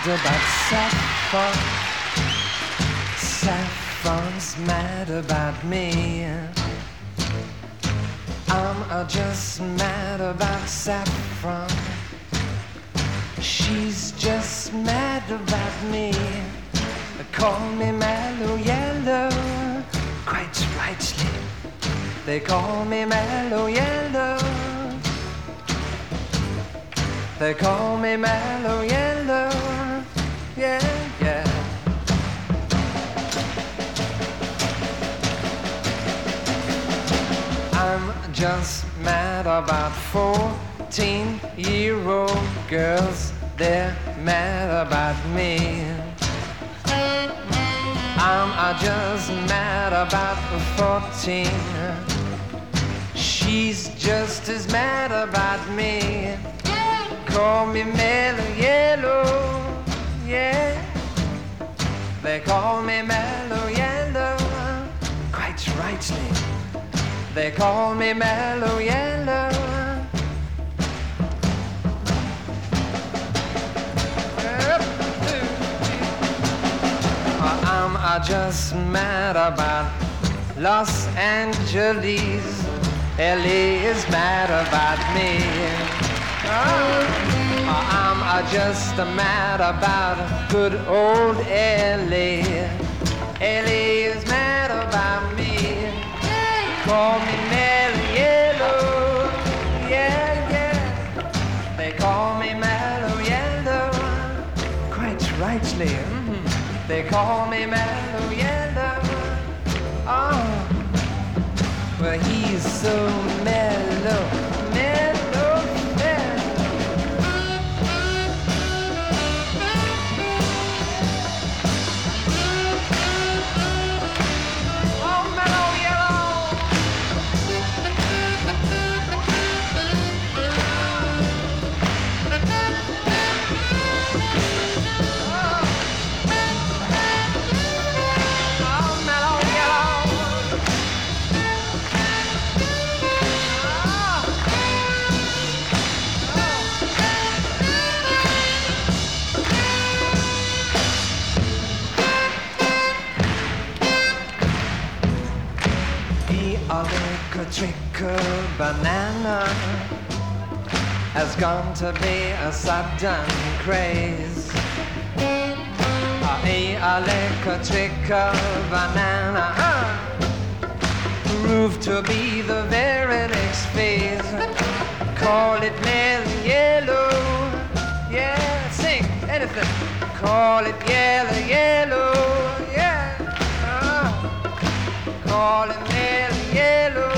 about Saffron. Saffron's mad about me. I'm just mad about Saffron. She's just mad about me. Call me Mellow Yellow, quite rightly. They call me Mellow Yellow. They call me Mellow Yellow. Yeah, yeah. I'm just mad about 14-year-old girls. They're mad about me. I'm just mad about 14. She's just as mad about me. Call me Mellow Yellow, yeah. They call me Mellow Yellow, quite rightly. They call me Mellow Yellow. I'm just mad about Los Angeles. LA is mad about me. I'm just mad about good old LA. LA is mad about me. Call me Mellow Yellow, yeah, yeah. They call me Mellow Yellow, quite rightly. They call me Mellow Yellow. Oh, well, he's so mellow, mellow, mellow. Oh, Mellow Yellow. Trickle banana has gone to be a sudden craze. A trickle banana proved to be the very next phase. Call it Mellow Yellow, yeah, sing anything. Call it Yellow Yellow, yeah. Call it Mellow Yellow.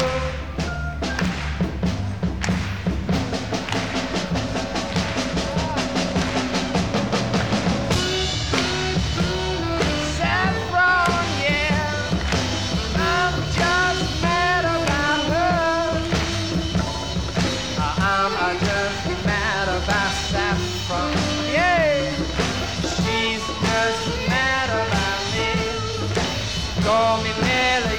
Call me Mellow